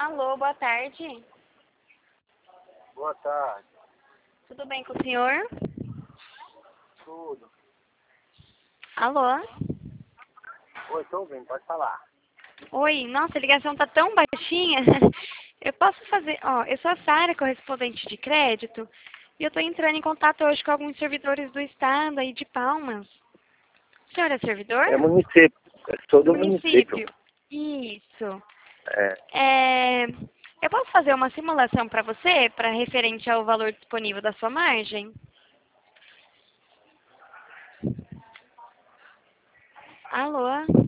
Alô, boa tarde. Boa tarde. Tudo bem com o senhor? Tudo. Alô? Oi, tô ouvindo, pode falar. Oi, nossa, a ligação tá tão baixinha. Eu posso fazer, eu sou a Sara, correspondente de crédito, e eu tô entrando em contato hoje com alguns servidores do estado aí de Palmas. O senhor é servidor? É município. É todo município. Município. Isso. É. Eu posso fazer uma simulação para você, para referente ao valor disponível da sua margem? Alô?